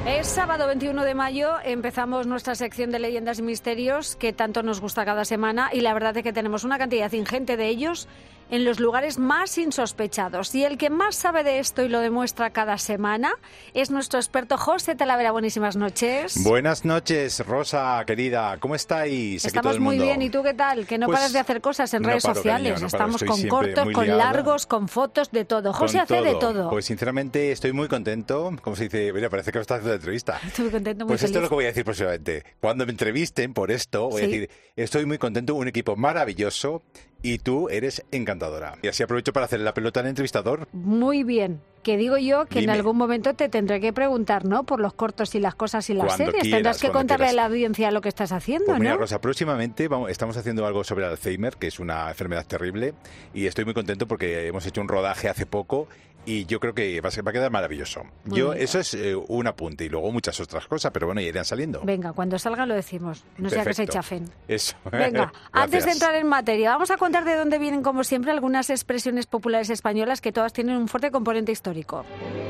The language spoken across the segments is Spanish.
Es sábado 21 de mayo, empezamos nuestra sección de leyendas y misterios que tanto nos gusta cada semana y la verdad es que tenemos una cantidad ingente de ellos en los lugares más insospechados. Y el que más sabe de esto y lo demuestra cada semana es nuestro experto José Talavera. Buenísimas noches. Buenas noches, Rosa, querida. ¿Cómo estáis? Estamos muy bien. ¿Y tú qué tal? Que no paras de hacer cosas en redes sociales. Cariño, Estamos con cortos, con largos, con fotos, de todo. José hace de todo. Pues sinceramente estoy muy contento. Como se dice, mira, parece que me estás haciendo la entrevista. Estoy muy contento, muy Pues feliz. esto es lo que voy a decir próximamente. Cuando me entrevisten por esto, voy a decir, estoy muy contento, un equipo maravilloso. Y tú eres encantadora. Y así aprovecho para hacer la pelota al entrevistador. Muy bien. Que digo yo que Dime. en algún momento te tendré que preguntar, ¿no? Por los cortos y las cosas y las Cuando series. quieras, Tendrás que cuando contarle quieras. a la audiencia lo que estás haciendo, Pues mira, ¿no? Rosa, próximamente estamos haciendo algo sobre Alzheimer, que es una enfermedad terrible, y estoy muy contento porque hemos hecho un rodaje hace poco y yo creo que va a quedar maravilloso. Muy bien. Eso es un apunte y luego muchas otras cosas, pero bueno, ya irán saliendo. Venga, cuando salga lo decimos. No sea que se Perfecto. chafen. Eso. Venga, antes de Gracias. entrar en materia, vamos a contar de dónde vienen, como siempre, algunas expresiones populares españolas que todas tienen un fuerte componente histórico.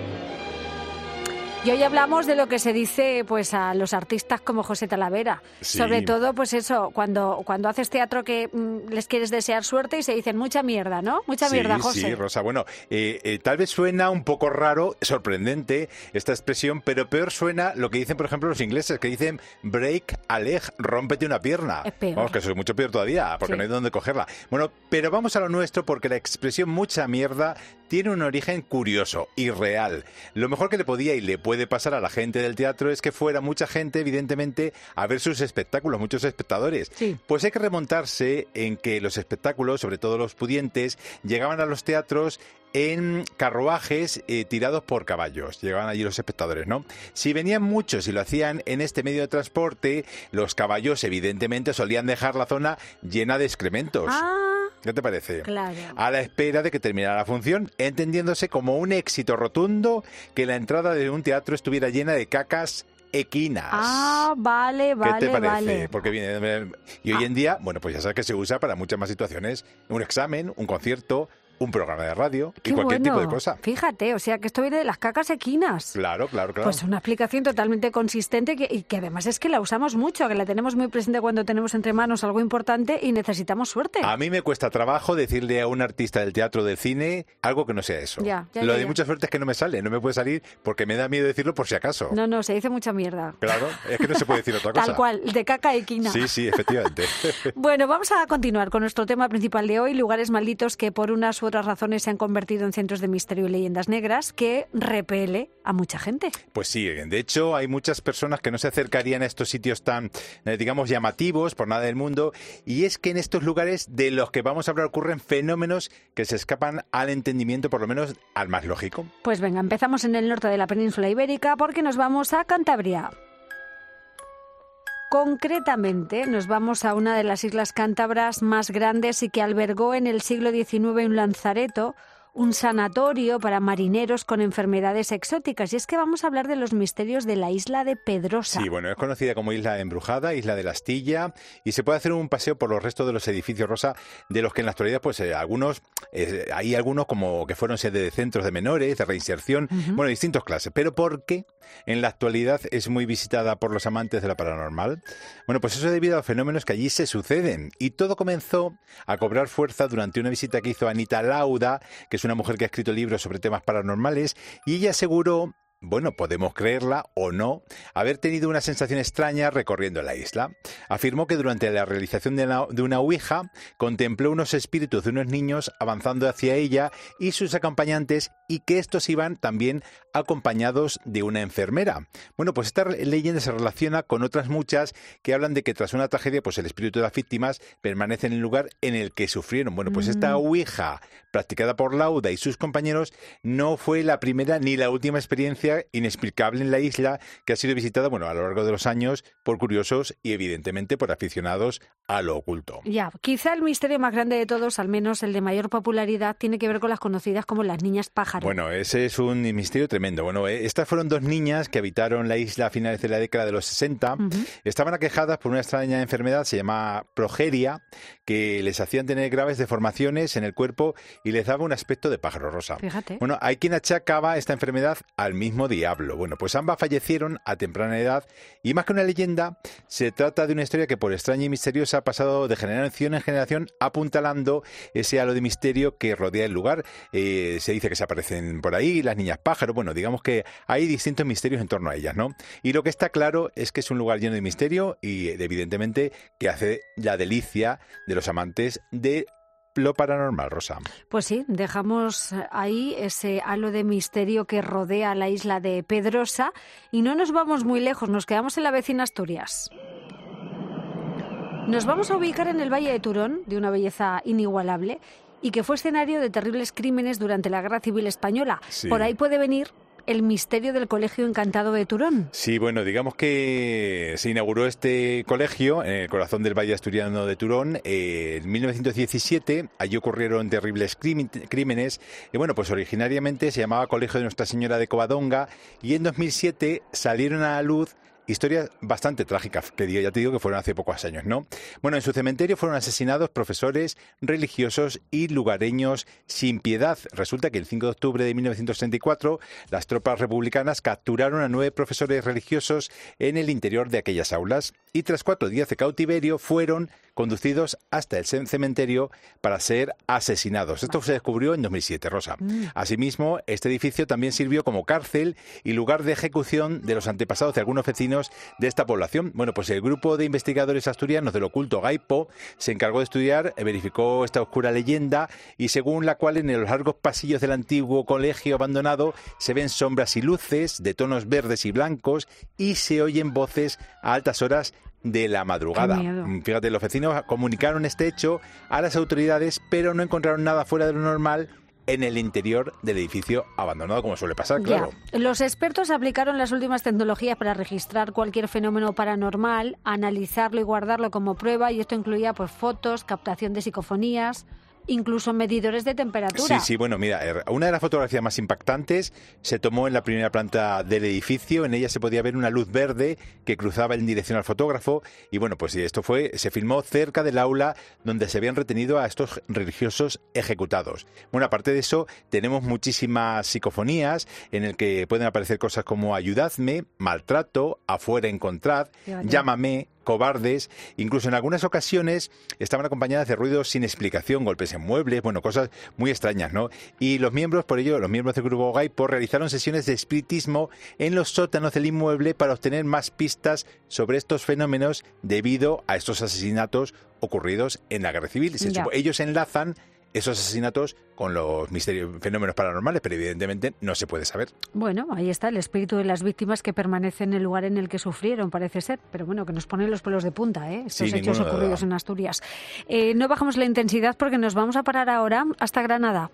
Y hoy hablamos de lo que se dice pues a los artistas como José Talavera. Sí. Sobre todo, pues eso, cuando haces teatro que les quieres desear suerte y se dicen mucha mierda, ¿no? Mucha mierda, José. Sí, Rosa. Bueno, tal vez suena un poco raro, sorprendente esta expresión, pero peor suena lo que dicen, por ejemplo, los ingleses, que dicen break a leg, rómpete una pierna. Es peor. Vamos, que eso es mucho peor todavía, porque Sí. no hay dónde cogerla. Bueno, pero vamos a lo nuestro, porque la expresión mucha mierda tiene un origen curioso y real. Lo mejor que le podía y le puede pasar a la gente del teatro es que fuera mucha gente, evidentemente, a ver sus espectáculos, muchos espectadores. Sí. Pues hay que remontarse en que los espectáculos, sobre todo los pudientes, llegaban a los teatros en carruajes tirados por caballos. Llegaban allí los espectadores, ¿no? Si venían muchos y lo hacían en este medio de transporte, los caballos evidentemente solían dejar la zona llena de excrementos. Ah, ¿Qué te parece? claro. A la espera de que terminara la función, entendiéndose como un éxito rotundo que la entrada de un teatro estuviera llena de cacas equinas. Ah, vale, ¿Qué te parece? vale. Porque viene y hoy en día, bueno, pues ya sabes que se usa para muchas más situaciones, un examen, un concierto, un programa de radio y Qué cualquier bueno. tipo de cosa. Fíjate, o sea que esto viene de las cacas equinas. Claro. Pues una explicación totalmente consistente y que además es que la usamos mucho, que la tenemos muy presente cuando tenemos entre manos algo importante y necesitamos suerte. A mí me cuesta trabajo decirle a un artista del teatro o del cine algo que no sea eso. Ya, Lo de ya. mucha suerte es que no me sale, no me puede salir porque me da miedo decirlo por si acaso. No, se dice mucha mierda. Claro, es que no se puede decir otra cosa. Tal cual, de caca equina. Sí, efectivamente. Bueno, vamos a continuar con nuestro tema principal de hoy, lugares malditos que por unas u otras razones se han convertido en centros de misterio y leyendas negras que repele a mucha gente. Pues sí, de hecho hay muchas personas que no se acercarían a estos sitios tan, digamos, llamativos por nada del mundo, y es que en estos lugares de los que vamos a hablar ocurren fenómenos que se escapan al entendimiento, por lo menos al más lógico. Pues venga, empezamos en el norte de la península ibérica porque nos vamos a Cantabria. Concretamente, nos vamos a una de las islas cántabras más grandes y que albergó en el siglo XIX un lazareto, un sanatorio para marineros con enfermedades exóticas. Y es que vamos a hablar de los misterios de la isla de Pedrosa. Sí, bueno, es conocida como Isla Embrujada, Isla de la Astilla, y se puede hacer un paseo por los restos de los edificios, Rosa, de los que en la actualidad, pues hay algunos como que fueron sede de centros de menores, de reinserción, bueno, distintas clases. Pero ¿por qué en la actualidad es muy visitada por los amantes de la paranormal? Bueno, pues eso es debido a fenómenos que allí se suceden. Y todo comenzó a cobrar fuerza durante una visita que hizo Anita Lauda, que es una mujer que ha escrito libros sobre temas paranormales, y ella aseguró, bueno, podemos creerla o no, haber tenido una sensación extraña recorriendo la isla. Afirmó que durante la realización de una ouija contempló unos espíritus de unos niños avanzando hacia ella y sus acompañantes, y que estos iban también acompañados de una enfermera. Bueno, pues esta leyenda se relaciona con otras muchas que hablan de que tras una tragedia, pues el espíritu de las víctimas permanece en el lugar en el que sufrieron. Bueno, pues esta ouija practicada por Lauda y sus compañeros no fue la primera ni la última experiencia inexplicable en la isla, que ha sido visitada, bueno, a lo largo de los años por curiosos y evidentemente por aficionados a lo oculto. Ya, quizá el misterio más grande de todos, al menos el de mayor popularidad, tiene que ver con las conocidas como las niñas pájaro. Bueno, ese es un misterio tremendo. Bueno, estas fueron dos niñas que habitaron la isla a finales de la década de los 60. Estaban aquejadas por una extraña enfermedad, se llama progeria, que les hacían tener graves deformaciones en el cuerpo y les daba un aspecto de pájaro rosa. Fíjate. Bueno, hay quien achacaba esta enfermedad al mismo mismo diablo. Bueno, pues ambas fallecieron a temprana edad y más que una leyenda, se trata de una historia que por extraña y misteriosa ha pasado de generación en generación apuntalando ese halo de misterio que rodea el lugar. Se dice que se aparecen por ahí las niñas pájaros, bueno, digamos que hay distintos misterios en torno a ellas, ¿no? Y lo que está claro es que es un lugar lleno de misterio y evidentemente que hace la delicia de los amantes de lo paranormal, Rosa. Pues sí, dejamos ahí ese halo de misterio que rodea la isla de Pedrosa y no nos vamos muy lejos, nos quedamos en la vecina Asturias. Nos vamos a ubicar en el Valle de Turón, de una belleza inigualable, y que fue escenario de terribles crímenes durante la Guerra Civil Española. Sí. Por ahí puede venir el misterio del Colegio Encantado de Turón. Sí, bueno, digamos que se inauguró este colegio en el corazón del Valle Asturiano de Turón en 1917. Allí ocurrieron terribles crímenes. Y bueno, pues originariamente se llamaba Colegio de Nuestra Señora de Covadonga y en 2007 salieron a la luz historias bastante trágicas, que ya te digo que fueron hace pocos años, ¿no? Bueno, en su cementerio fueron asesinados profesores, religiosos y lugareños sin piedad. Resulta que el 5 de octubre de 1934 las tropas republicanas capturaron a 9 profesores religiosos en el interior de aquellas aulas y tras 4 días de cautiverio fueron conducidos hasta el cementerio para ser asesinados. Esto se descubrió en 2007, Rosa. Asimismo, este edificio también sirvió como cárcel y lugar de ejecución de los antepasados de algunos vecinos de esta población. Bueno, pues el grupo de investigadores asturianos del oculto Gaipo se encargó de estudiar, verificó esta oscura leyenda y según la cual en los largos pasillos del antiguo colegio abandonado se ven sombras y luces de tonos verdes y blancos y se oyen voces a altas horas de la madrugada. Fíjate, los vecinos comunicaron este hecho a las autoridades, pero no encontraron nada fuera de lo normal en el interior del edificio abandonado, como suele pasar, claro. Ya. Los expertos aplicaron las últimas tecnologías para registrar cualquier fenómeno paranormal, analizarlo y guardarlo como prueba, y esto incluía pues fotos, captación de psicofonías, incluso medidores de temperatura. Sí, bueno, mira, una de las fotografías más impactantes se tomó en la primera planta del edificio. En ella se podía ver una luz verde que cruzaba en dirección al fotógrafo y bueno, pues esto se filmó cerca del aula donde se habían retenido a estos religiosos ejecutados. Bueno, aparte de eso, tenemos muchísimas psicofonías en el que pueden aparecer cosas como ayudadme, maltrato, afuera encontrad, llámame, cobardes, incluso en algunas ocasiones estaban acompañadas de ruidos sin explicación, golpes en muebles, bueno, cosas muy extrañas, ¿no? Y los miembros del grupo Gaipo realizaron sesiones de espiritismo en los sótanos del inmueble para obtener más pistas sobre estos fenómenos debido a estos asesinatos ocurridos en la Guerra Civil. Ellos enlazan esos asesinatos con los fenómenos paranormales, pero evidentemente no se puede saber. Bueno, ahí está el espíritu de las víctimas que permanece en el lugar en el que sufrieron, parece ser, pero bueno, que nos ponen los pelos de punta, estos hechos ocurridos en Asturias. No bajamos la intensidad porque nos vamos a parar ahora hasta Granada.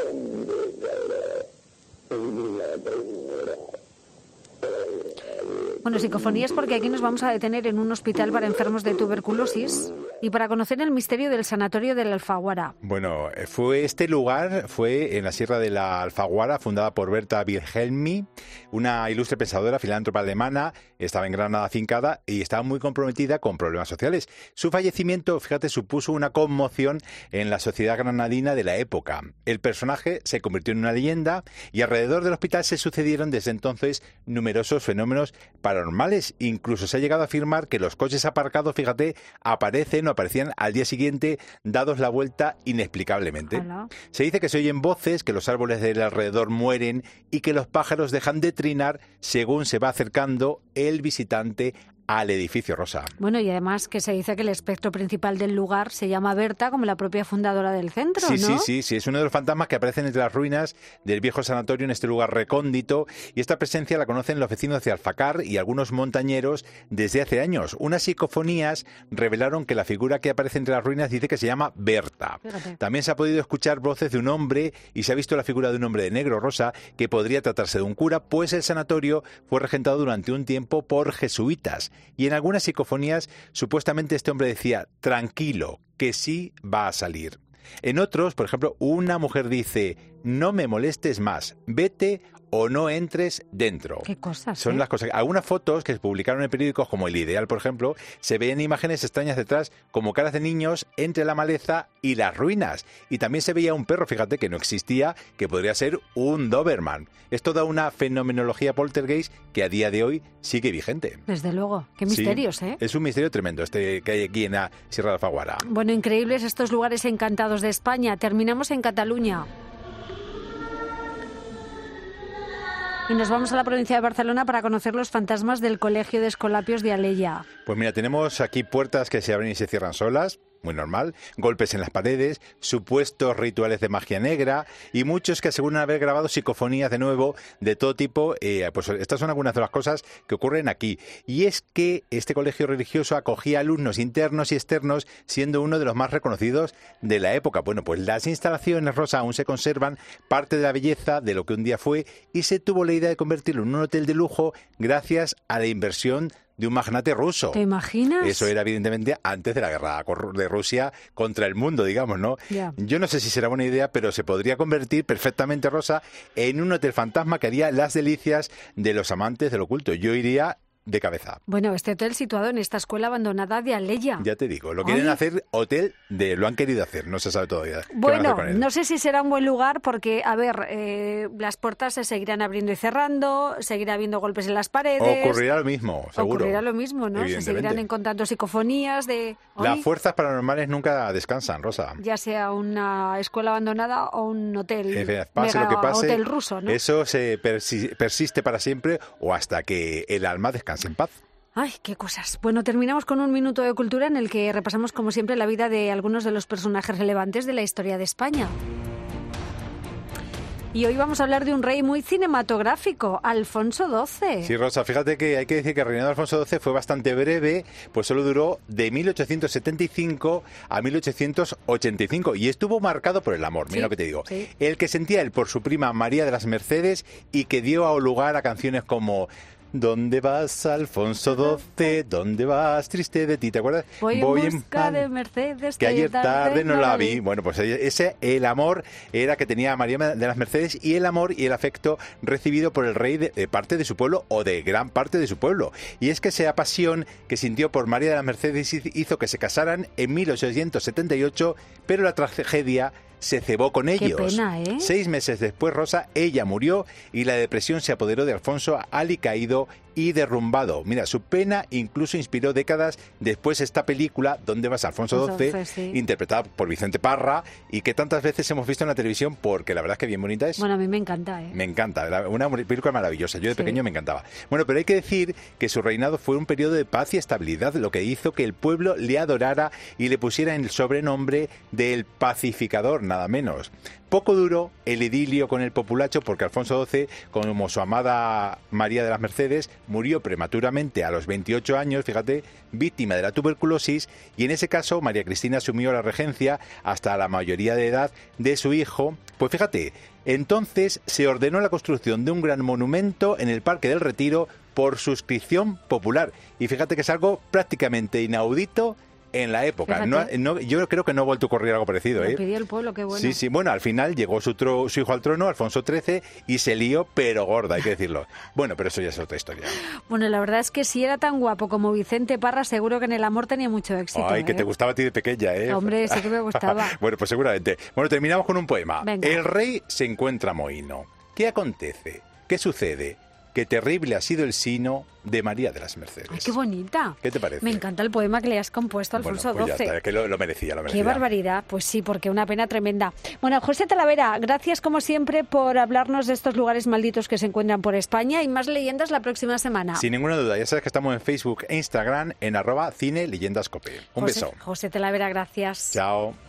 Bueno, psicofonías porque aquí nos vamos a detener en un hospital para enfermos de tuberculosis y para conocer el misterio del sanatorio de la Alfaguara. Bueno, este lugar fue en la Sierra de la Alfaguara, fundada por Berta Wilhelmi, una ilustre pensadora filántropa alemana. Estaba en Granada afincada y estaba muy comprometida con problemas sociales. Su fallecimiento, fíjate, supuso una conmoción en la sociedad granadina de la época. El personaje se convirtió en una leyenda y alrededor del hospital se sucedieron desde entonces numerosos fenómenos paranormales. Incluso se ha llegado a afirmar que los coches aparcados, fíjate, aparecían al día siguiente dados la vuelta inexplicablemente. Hola. Se dice que se oyen voces, que los árboles del alrededor mueren y que los pájaros dejan de trinar según se va acercando el visitante al edificio, Rosa. Bueno, y además que se dice que el espectro principal del lugar se llama Berta, como la propia fundadora del centro, ¿no? Sí, es uno de los fantasmas que aparecen entre las ruinas del viejo sanatorio en este lugar recóndito, y esta presencia la conocen los vecinos de Alfacar y algunos montañeros desde hace años. Unas psicofonías revelaron que la figura que aparece entre las ruinas dice que se llama Berta. Fíjate. También se ha podido escuchar voces de un hombre y se ha visto la figura de un hombre de negro, Rosa, que podría tratarse de un cura, pues el sanatorio fue regentado durante un tiempo por jesuitas. Y en algunas psicofonías, supuestamente este hombre decía, tranquilo, que sí va a salir. En otros, por ejemplo, una mujer dice, no me molestes más, vete o no entres dentro. Qué cosas, Son las cosas. Algunas fotos que se publicaron en periódicos como El Ideal, por ejemplo, se ven imágenes extrañas detrás, como caras de niños entre la maleza y las ruinas. Y también se veía un perro, fíjate, que no existía, que podría ser un Doberman. Es toda una fenomenología poltergeist que a día de hoy sigue vigente. Desde luego. Qué misterios, Sí, es un misterio tremendo este que hay aquí en la Sierra de Alfaguara. Bueno, increíbles estos lugares encantados de España. Terminamos en Cataluña. Y nos vamos a la provincia de Barcelona para conocer los fantasmas del Colegio de Escolapios de Alella. Pues mira, tenemos aquí puertas que se abren y se cierran solas, muy normal, golpes en las paredes, supuestos rituales de magia negra y muchos que aseguran haber grabado psicofonías de nuevo de todo tipo. Pues estas son algunas de las cosas que ocurren aquí. Y es que este colegio religioso acogía alumnos internos y externos, siendo uno de los más reconocidos de la época. Bueno, pues las instalaciones, Rosa, aún se conservan parte de la belleza de lo que un día fue y se tuvo la idea de convertirlo en un hotel de lujo gracias a la inversión de un magnate ruso. ¿Te imaginas? Eso era evidentemente antes de la guerra de Rusia contra el mundo, digamos, ¿no? Yeah. Yo no sé si será buena idea, pero se podría convertir perfectamente, Rosa, en un hotel fantasma que haría las delicias de los amantes del oculto. Yo iría de cabeza. Bueno, este hotel situado en esta escuela abandonada de Alella. Ya te digo, lo quieren hacer hotel lo han querido hacer, no se sabe todavía. Bueno, no sé si será un buen lugar porque, a ver, las puertas se seguirán abriendo y cerrando, seguirá habiendo golpes en las paredes. Ocurrirá lo mismo, seguro. Ocurrirá lo mismo, ¿no? Se seguirán encontrando psicofonías de... Las fuerzas paranormales nunca descansan, Rosa. Ya sea una escuela abandonada o un hotel, pase lo que pase, hotel ruso, ¿no? Eso se persiste para siempre o hasta que el alma descanse en paz. Ay, qué cosas. Bueno, terminamos con un minuto de cultura en el que repasamos, como siempre, la vida de algunos de los personajes relevantes de la historia de España. Y hoy vamos a hablar de un rey muy cinematográfico, Alfonso XII. Sí, Rosa, fíjate que hay que decir que el reinado de Alfonso XII fue bastante breve, pues solo duró de 1875 a 1885 y estuvo marcado por el amor, mira lo que te digo. Sí. El que sentía él por su prima María de las Mercedes y que dio lugar a canciones como... ¿Dónde vas, Alfonso XII? ¿Dónde vas, triste de ti? ¿Te acuerdas? Voy en busca de Mercedes, que ayer tarde no la vi. Bueno, pues el amor era que tenía María de las Mercedes y el amor y el afecto recibido por el rey de parte de su pueblo o de gran parte de su pueblo. Y es que esa pasión que sintió por María de las Mercedes hizo que se casaran en 1878, pero la tragedia se cebó con ellos. Qué pena, ¿eh? 6 meses después, Rosa, ella murió y la depresión se apoderó de Alfonso, alicaído y derrumbado. Mira, su pena incluso inspiró décadas después esta película, ¿Dónde vas, Alfonso XII? Sí. Interpretada por Vicente Parra y que tantas veces hemos visto en la televisión porque la verdad es que bien bonita es. Bueno, a mí me encanta, ¿eh? Me encanta, una película maravillosa. Yo de pequeño me encantaba. Bueno, pero hay que decir que su reinado fue un periodo de paz y estabilidad, lo que hizo que el pueblo le adorara y le pusiera el sobrenombre del pacificador, nada menos. Poco duró el idilio con el populacho porque Alfonso XII, como su amada María de las Mercedes, murió prematuramente a los 28 años, fíjate, víctima de la tuberculosis, y en ese caso María Cristina asumió la regencia hasta la mayoría de edad de su hijo. Pues fíjate, entonces se ordenó la construcción de un gran monumento en el Parque del Retiro por suscripción popular. Y fíjate que es algo prácticamente inaudito en la época. Yo creo que no ha vuelto a ocurrir algo parecido. Lo pidió el pueblo, qué bueno. Sí, sí. Bueno, al final llegó su hijo al trono, Alfonso XIII, y se lió, pero gorda, hay que decirlo. Bueno, pero eso ya es otra historia. Bueno, la verdad es que si era tan guapo como Vicente Parra, seguro que en el amor tenía mucho éxito. Ay, que te gustaba a ti de pequeña, ¿eh? Hombre, sí que me gustaba. Bueno, pues seguramente. Bueno, terminamos con un poema. Venga. El rey se encuentra mohino. ¿Qué acontece? ¿Qué sucede? Qué terrible ha sido el sino de María de las Mercedes. ¡Ay, qué bonita! ¿Qué te parece? Me encanta el poema que le has compuesto a Alfonso XII. Bueno, pues ya está, que lo merecía. ¡Qué barbaridad! Pues sí, porque una pena tremenda. Bueno, José Talavera, gracias como siempre por hablarnos de estos lugares malditos que se encuentran por España y más leyendas la próxima semana. Sin ninguna duda, ya sabes que estamos en Facebook e Instagram en @CineLeyendasCope. Un beso. José Talavera, gracias. Chao.